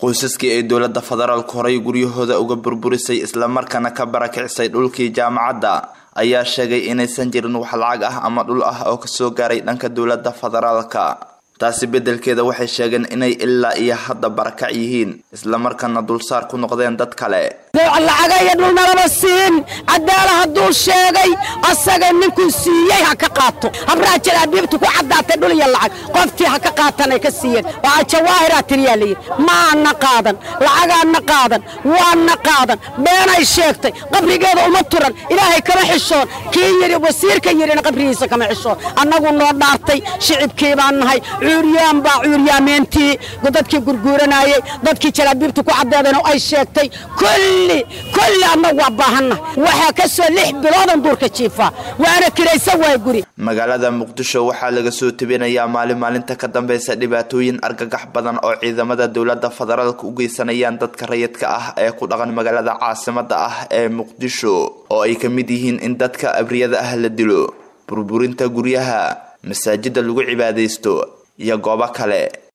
qoysaskii ay dawladda federaalku horay guryahooda uga burburisay isla markaana ka barakicisay dhulkii jaamacadda ayaa sheegay inaysan jirin wax lacag ah ama dhul ah oo ka soo gaaray dhanka dawladda federaalka taasi bedelkeeda waxay sheegeen inay ilaa iyo hadda barakac yihiin isla markaana dulsaar ku noqdeen dad kale lacag ay dhulna laba siin cadaalaha dul sheegay asaga ninku siiyay ha ka qaato habraajada dibtu ku cadaatay dhul iyo lacag qoftii ha ka qaatanay ka siiyeen waa jawaahira tiriyaalay ma naqaadan lacag naqaadan waa naqaadan beenay sheegtay qabrigeeda uma turan ilaahay kama xishoon kii yiri wasiirka yirina qabrigiisa kama xishoon annagu noo dhaartay shicibkii baan nahay cuuryaameentii dadkii gurguuranayay dadkii jalaabibtu ku cadeedeen oo ay sheegtay كل أنا وباهنا وحكسو لح بلادن دورك جيفا وأنا كريسة واجوري مقالة مقدشة وحالة سوت بين يا مالين تقدم بيس دباتوين أرجح بدن أو إذا مدى الدولة فدرالك وجي سنيان تذكريت يقول أغن مقالة عاصمة مقدشة أو أي كمديهن إن تذكر أبريد أهل الدلو بربورين تجوريها مساجد اللي عباديستو يا جوابك عليه